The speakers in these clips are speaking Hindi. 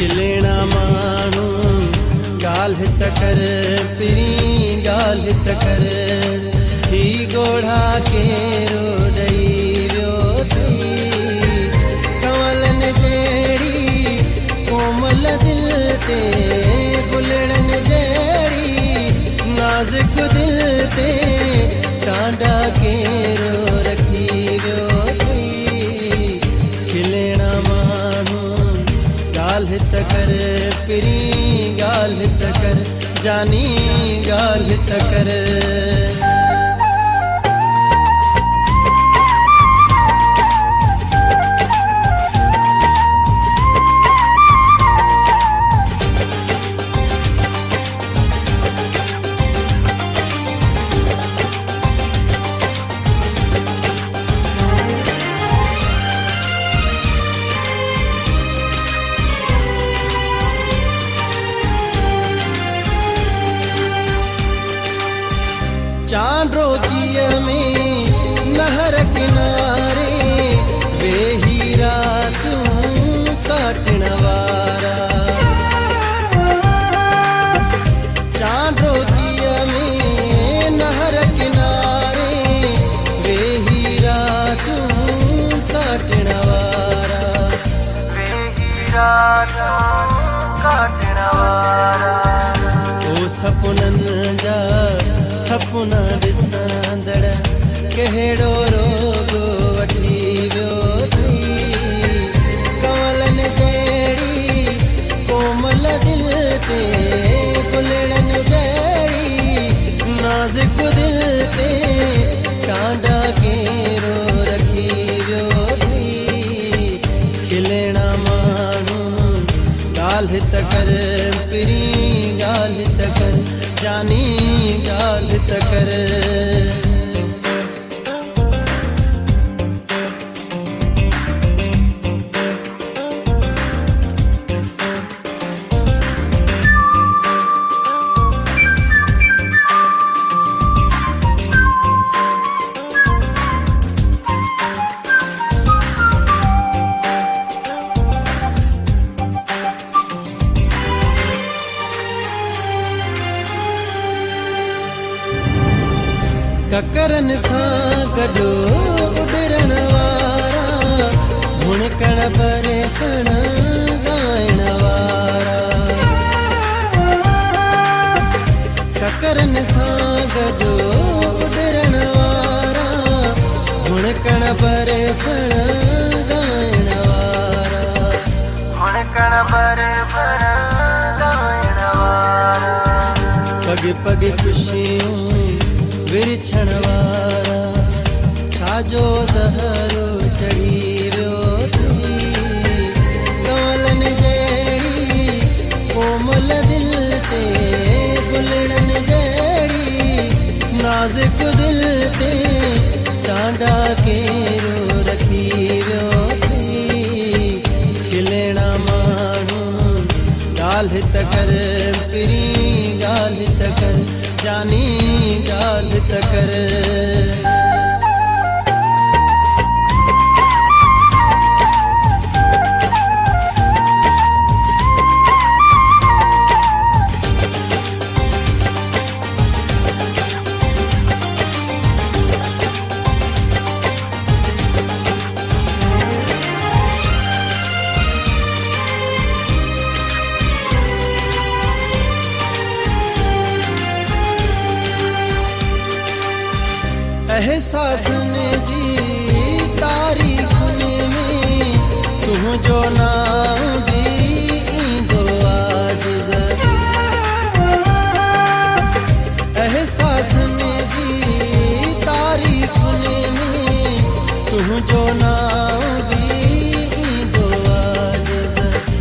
खिलेणा माण्हू ॻाल्हि त कर पिरी ॻाल्हि त कर ही ॻोढ़ा केरो ॾई वियो अथई कंवलनि जहिड़ी कोमल दिल ते गुलड़नि जहिड़ी नाज़ुक दिल ते टांडा केरो रखी वियो अथई खिलेणा माण्हू ॻाल्हि त कर पिरी ॻाल्हि त कर जानी ॻाल्हि त कर चांड्रोकीअ में नहर किनारे वेही रातूं काटण वारा चांड्रोकीअ में नहर किनारे वेही रातूं काटण वारा ओ सपननि जा सपना ॾिसंदड़ कहिड़ो रोग वठी वियो अथई कंवलनि जहिड़ी कोमल दिल ते गुलड़नि जहिड़ी नाज़ुक दिल ते टांडा केरो रखी वियो अथई खिलेणा माण्हू ॻाल्हि त कर पिरी ॻाल्हि त कर जानी ॻाल्हि त कर ककरनि सां गॾु उॾरण वारा भुणकण परेसण ॻाइण वारा ककरनि सां गॾु उॾरण वारा भुणकण परेसण ॻाइण वारा पग पग खुशियूं विरछण वारा छाजो ज़हरो चढ़ी वियो अथई कंवलनि जहिड़ी कोमल दिल ते गुलड़नि जहिड़ी नाज़ुक दिल ते टांडा केरो रखी वियो अथई खिलेणा माण्हू ॻाल्हि त कर पिरी ॻाल्हि त कर जानी ॻाल्हि त कर एहसासनि जी तारीख़ुनि में तुंहिंजो नाम बि ईंदो आजिज़ एहसासनि जी तारीख़ुनि में तुंहिंजो नाम बि ईंदो आजिज़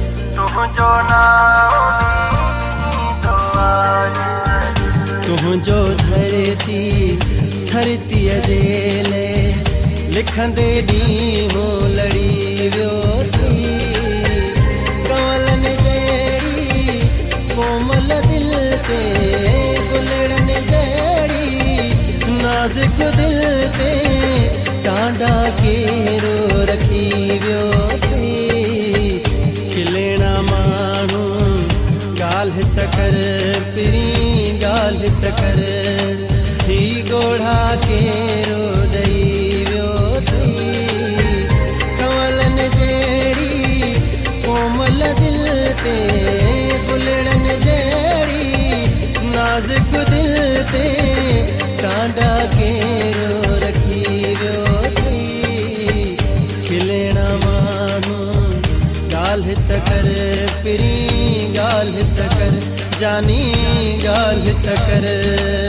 तुंहिंजो धरती सरतीअ जे लाइ लिखंदे ॾींहुं लड़ी वियो अथई कंवलनि जहिड़ी कोमल दिल ते गुलड़नि जहिड़ी नाज़ुक दिल ते टांडा केरो रखी वियो अथई खिलेणा मां ॻाल्हि त कर पिरी ॻाल्हि त कर ही ॻोढ़ा केरो ॾई वियो अथई कंवलनि जहिड़ी कोमल दिल ते गुलड़नि जहिड़ी नाज़ुक दिल ते टांडा केरो रखी वियो अथई खिलणा माण्हू ॻाल्हि त कर पिरी ॻाल्हि त कर जानी ॻाल्हि त कर